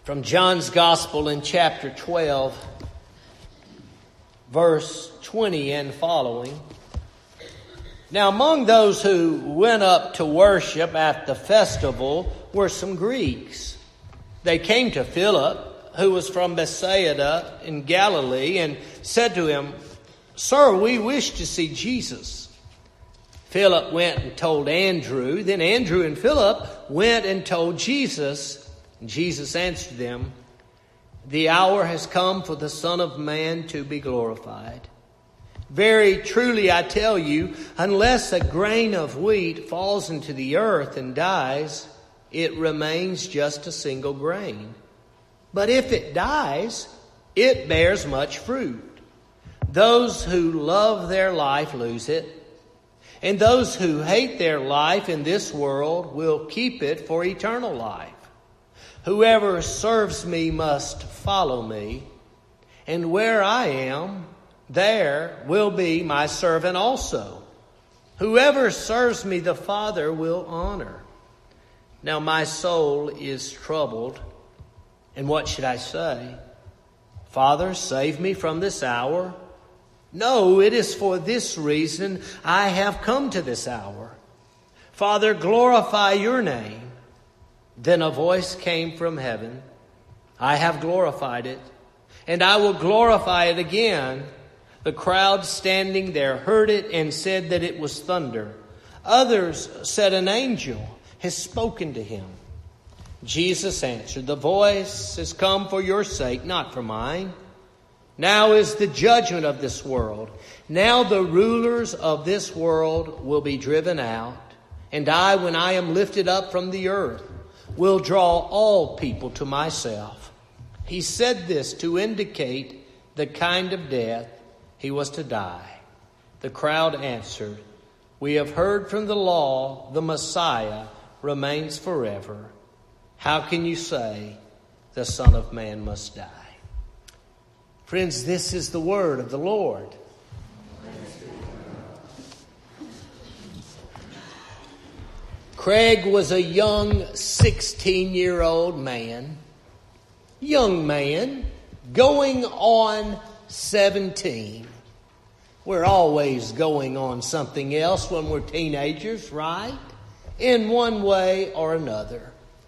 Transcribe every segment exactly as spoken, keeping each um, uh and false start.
From John's Gospel in chapter twelve, verse twenty and following. Now among those who went up to worship at the festival were some Greeks. They came to Philip, who was from Bethsaida in Galilee, and said to him, "Sir, we wish to see Jesus." Philip went and told Andrew. Then Andrew and Philip went and told Jesus. Jesus answered them, "The hour has come for the Son of Man to be glorified. Very truly I tell you, unless a grain of wheat falls into the earth and dies, it remains just a single grain. But if it dies, it bears much fruit. Those who love their life lose it, and those who hate their life in this world will keep it for eternal life. Whoever serves me must follow me, and where I am, there will be my servant also. Whoever serves me, the Father will honor. Now my soul is troubled, and what should I say? Father, save me from this hour? No, it is for this reason I have come to this hour. Father, glorify your name." Then a voice came from heaven, "I have glorified it, and I will glorify it again." The crowd standing there heard it and said that it was thunder. Others said an angel has spoken to him. Jesus answered, "The voice has come for your sake, not for mine. Now is the judgment of this world. Now the rulers of this world will be driven out, and I, when I am lifted up from the earth, will draw all people to myself." He said this to indicate the kind of death he was to die. The crowd answered, "We have heard from the law the Messiah remains forever. How can you say the Son of Man must die?" Friends, this is the word of the Lord. Craig was a young sixteen-year-old man, young man, going on seventeen. We're always going on something else when we're teenagers, right? In one way or another.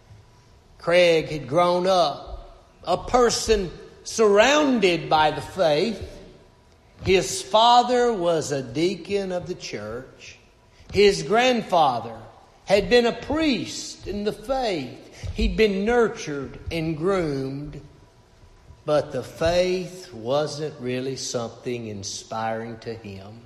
Craig had grown up a person surrounded by the faith. His father was a deacon of the church. His grandfather had been a priest in the faith. He'd been nurtured and groomed. But the faith wasn't really something inspiring to him.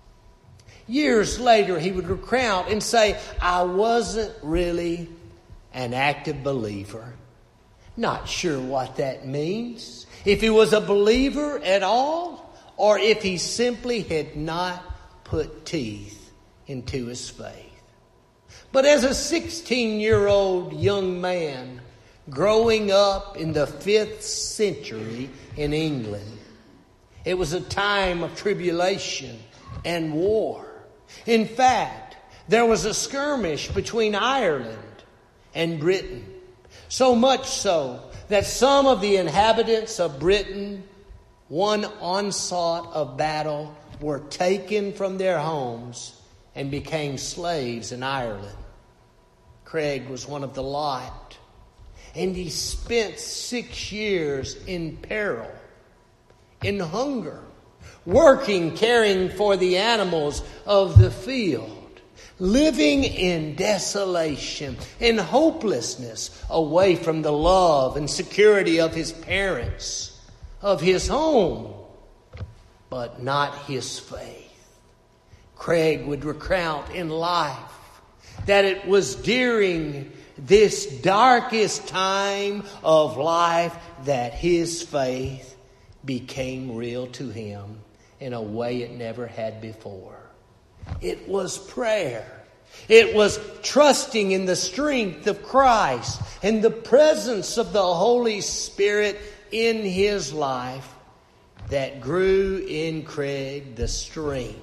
Years later, he would recount and say, "I wasn't really an active believer." Not sure what that means. If he was a believer at all, or if he simply had not put teeth into his faith. But as a sixteen-year-old young man growing up in the fifth century in England, it was a time of tribulation and war. In fact, there was a skirmish between Ireland and Britain. So much so that some of the inhabitants of Britain, one onslaught of battle, were taken from their homes and became slaves in Ireland. Craig was one of the lot, and he spent six years in peril, in hunger, working, caring for the animals of the field, living in desolation, in hopelessness, away from the love and security of his parents, of his home, but not his faith. Craig would recount in life that it was during this darkest time of life that his faith became real to him in a way it never had before. It was prayer. It was trusting in the strength of Christ and the presence of the Holy Spirit in his life that grew in Craig the strength,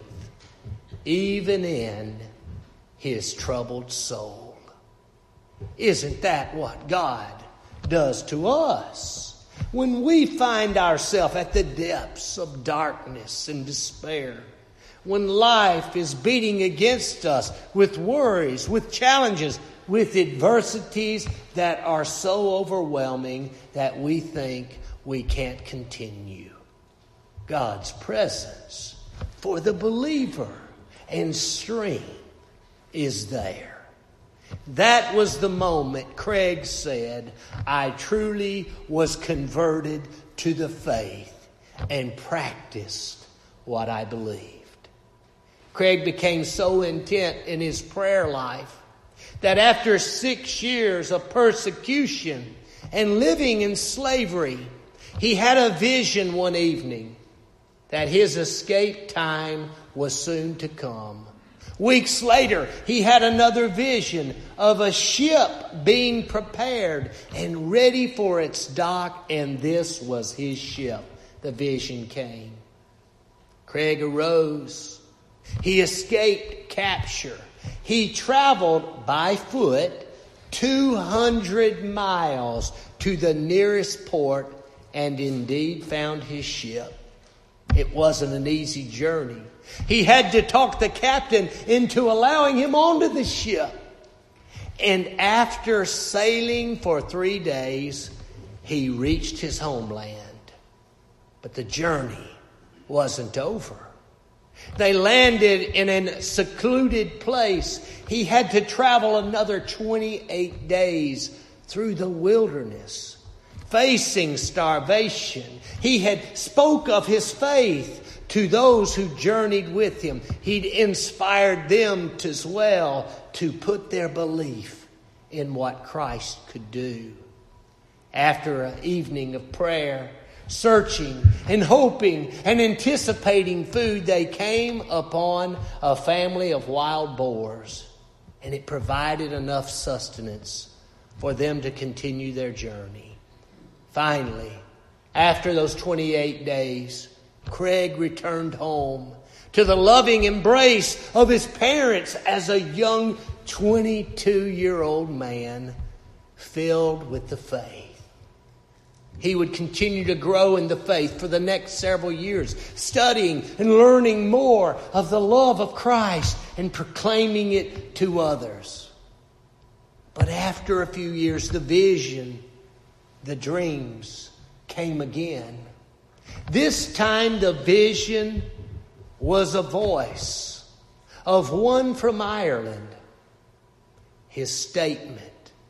even in his troubled soul. Isn't that what God does to us. When we find ourselves at the depths of darkness and despair, when life is beating against us with worries, with challenges, with adversities that are so overwhelming that we think we can't continue, God's presence for the believer and strength is there. That was the moment Craig said, I truly was converted to the faith and practiced what I believed. Craig became so intent in his prayer life that after six years of persecution and living in slavery, he had a vision one evening that his escape time was soon to come. Weeks later, he had another vision of a ship being prepared and ready for its dock, and this was his ship. The vision came. Craig arose. He escaped capture. He traveled by foot two hundred miles to the nearest port and indeed found his ship. It wasn't an easy journey. He had to talk the captain into allowing him onto the ship. And after sailing for three days, he reached his homeland. But the journey wasn't over. They landed in a secluded place. He had to travel another twenty-eight days through the wilderness, facing starvation. He had spoke of his faith to those who journeyed with him. He'd inspired them as well to put their belief in what Christ could do. After an evening of prayer, searching and hoping and anticipating food, they came upon a family of wild boars, and it provided enough sustenance for them to continue their journey. Finally, after those twenty-eight days, Craig returned home to the loving embrace of his parents as a young twenty-two-year-old man filled with the faith. He would continue to grow in the faith for the next several years, studying and learning more of the love of Christ and proclaiming it to others. But after a few years, the vision, the dreams came again. This time the vision was a voice of one from Ireland. His statement,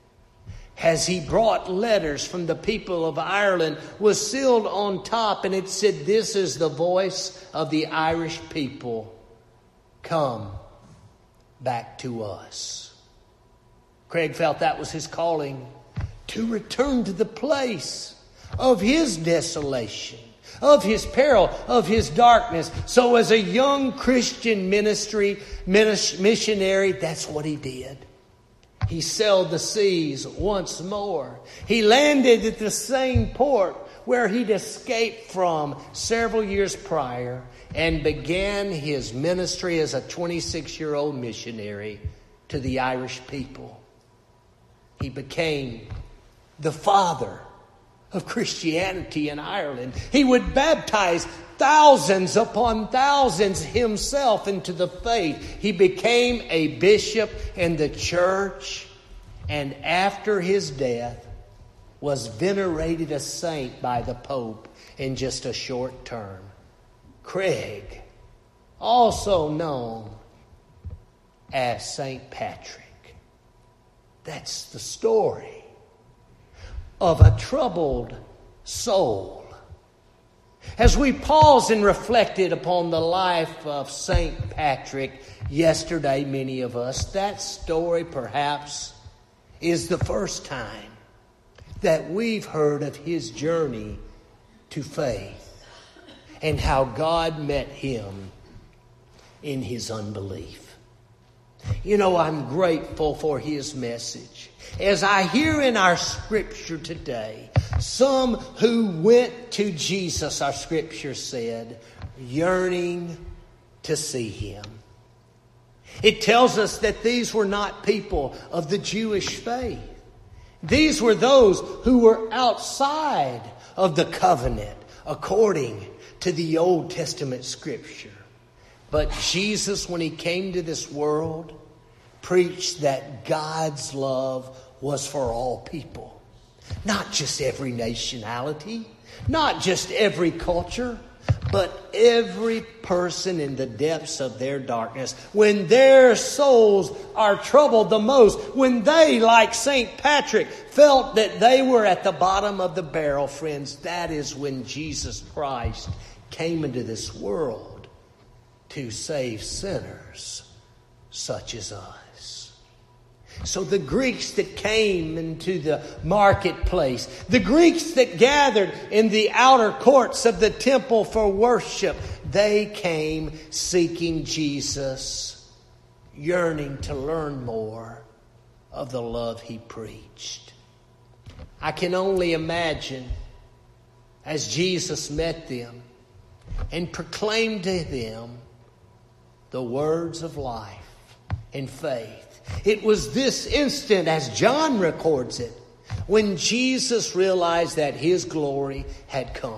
as he brought letters from the people of Ireland, was sealed on top, and it said, "This is the voice of the Irish people. Come back to us." Craig felt that was his calling, to return to the place of his desolation, of his peril, of his darkness. So as a young Christian ministry missionary, that's what he did. He sailed the seas once more. He landed at the same port where he'd escaped from several years prior and began his ministry as a twenty-six-year-old missionary to the Irish people. He became the father of Christianity in Ireland. He would baptize thousands upon thousands himself into the faith. He became a bishop in the church, and after his death was venerated a saint by the Pope in just a short term. Craig, also known as Saint Patrick. That's the story of a troubled soul. As we paused and reflected upon the life of Saint Patrick yesterday, many of us, that story perhaps is the first time that we've heard of his journey to faith and how God met him in his unbelief. You know, I'm grateful for his message. As I hear in our scripture today, some who went to Jesus, our scripture said, yearning to see him. It tells us that these were not people of the Jewish faith. These were those who were outside of the covenant according to the Old Testament scripture. But Jesus, when he came to this world, preached that God's love was for all people. Not just every nationality, not just every culture, but every person in the depths of their darkness. When their souls are troubled the most, when they, like Saint Patrick, felt that they were at the bottom of the barrel, friends, that is when Jesus Christ came into this world to save sinners such as us. So the Greeks that came into the marketplace, the Greeks that gathered in the outer courts of the temple for worship, they came seeking Jesus, yearning to learn more of the love he preached. I can only imagine as Jesus met them and proclaimed to them the words of life and faith. It was this instant, as John records it, when Jesus realized that his glory had come.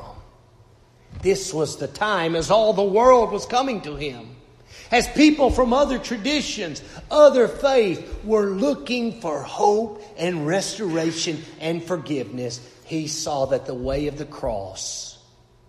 This was the time as all the world was coming to him. As people from other traditions, other faith were looking for hope and restoration and forgiveness, he saw that the way of the cross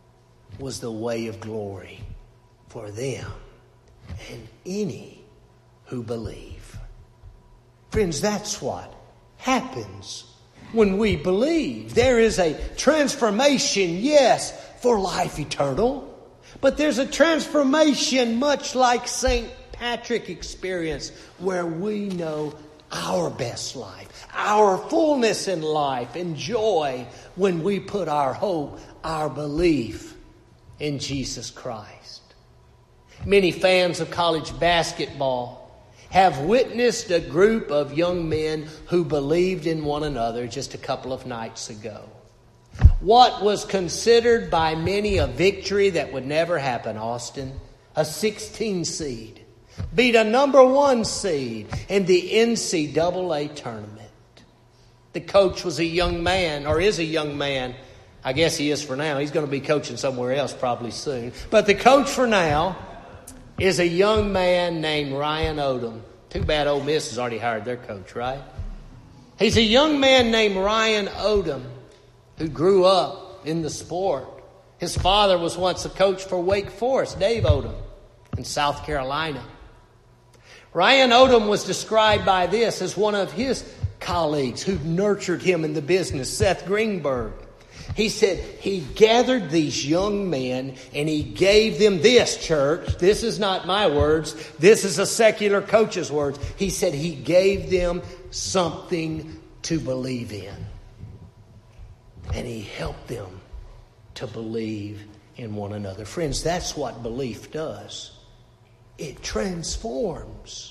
was the way of glory for them and any who believe. Friends, that's what happens when we believe. There is a transformation, yes, for life eternal. But there's a transformation much like Saint Patrick experienced, where we know our best life, our fullness in life and joy when we put our hope, our belief in Jesus Christ. Many fans of college basketball have witnessed a group of young men who believed in one another just a couple of nights ago. What was considered by many a victory that would never happen, Austin, a sixteen seed, beat a number one seed in the N C double A tournament. The coach was a young man, or is a young man. I guess he is for now. He's going to be coaching somewhere else probably soon. But the coach for now is a young man named Ryan Odom. Too bad Ole Miss has already hired their coach, right? He's a young man named Ryan Odom who grew up in the sport. His father was once a coach for Wake Forest, Dave Odom, in South Carolina. Ryan Odom was described by this as one of his colleagues who nurtured him in the business, Seth Greenberg. He said he gathered these young men and he gave them this, church. This is not my words. This is a secular coach's words. He said he gave them something to believe in. And he helped them to believe in one another. Friends, that's what belief does. It transforms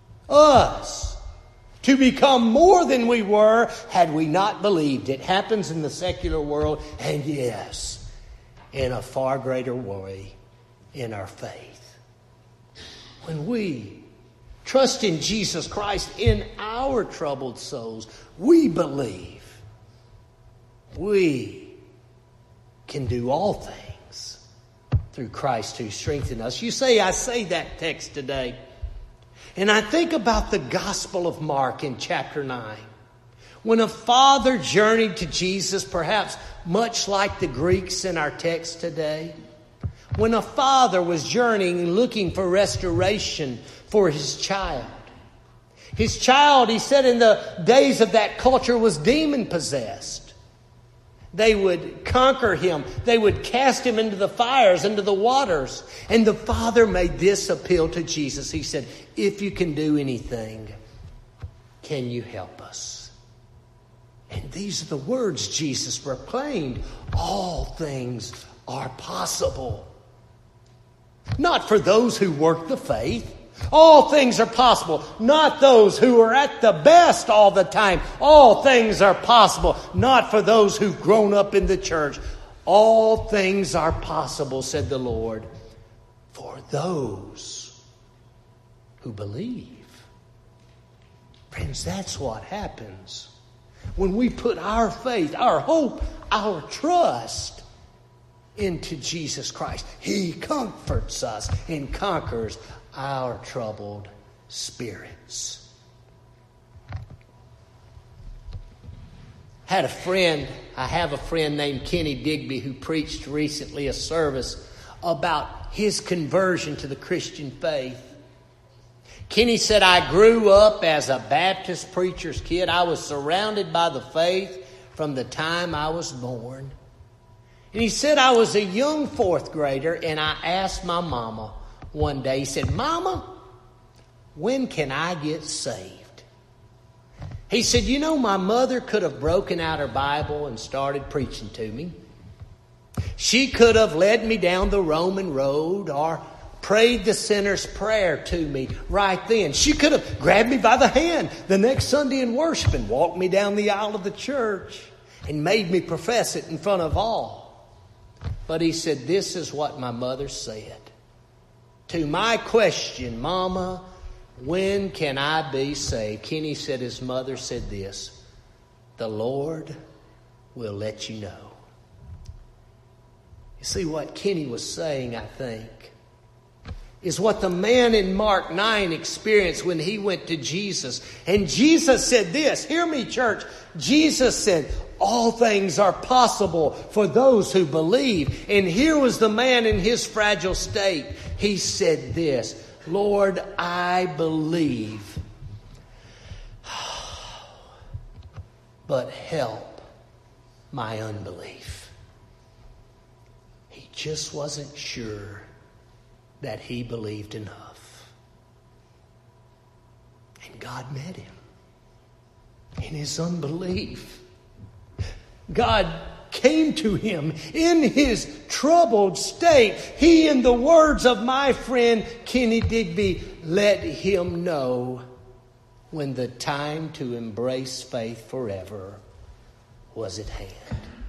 us to become more than we were had we not believed. It happens in the secular world, and yes, in a far greater way in our faith. When we trust in Jesus Christ in our troubled souls, we believe we can do all things through Christ who strengthens us. You say, I say that text today, and I think about the Gospel of Mark in chapter nine. When a father journeyed to Jesus, perhaps much like the Greeks in our text today. When a father was journeying, looking for restoration for his child. His child, he said, in the days of that culture was demon-possessed. They would conquer him. They would cast him into the fires, into the waters. And the father made this appeal to Jesus. He said, if you can do anything, can you help us? And these are the words Jesus proclaimed. All things are possible. Not for those who work the faith. All things are possible. Not those who are at the best all the time. All things are possible. Not for those who've grown up in the church. All things are possible, said the Lord, for those who believe. Friends, that's what happens when we put our faith, our hope, our trust into Jesus Christ. He comforts us and conquers our troubled spirits. Had a friend, I have a friend named Kenny Digby who preached recently a service about his conversion to the Christian faith. Kenny said, I grew up as a Baptist preacher's kid. I was surrounded by the faith from the time I was born. And he said, I was a young fourth grader, and I asked my mama one day, he said, Mama, when can I get saved? He said, you know, my mother could have broken out her Bible and started preaching to me. She could have led me down the Roman road or prayed the sinner's prayer to me right then. She could have grabbed me by the hand the next Sunday in worship and walked me down the aisle of the church and made me profess it in front of all. But he said, this is what my mother said. To my question, Mama, when can I be saved? Kenny said his mother said this, the Lord will let you know. You see, what Kenny was saying, I think, is what the man in Mark nine experienced when he went to Jesus. And Jesus said this, hear me, church. Jesus said, all things are possible for those who believe. And here was the man in his fragile state. He said this, Lord, I believe, but help my unbelief. He just wasn't sure that he believed enough. And God met him in his unbelief. God came to him in his troubled state. He, in the words of my friend Kenny Digby, let him know when the time to embrace faith forever was at hand.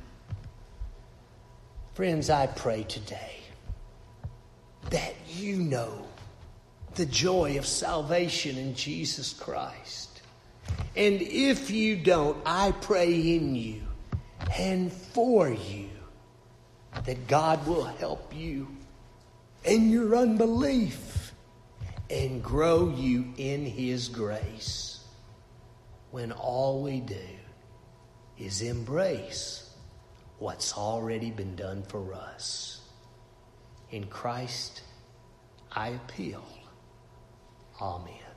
Friends, I pray today that you know the joy of salvation in Jesus Christ. And if you don't, I pray in you and for you that God will help you in your unbelief and grow you in His grace when all we do is embrace what's already been done for us. In Christ, I appeal. Amen.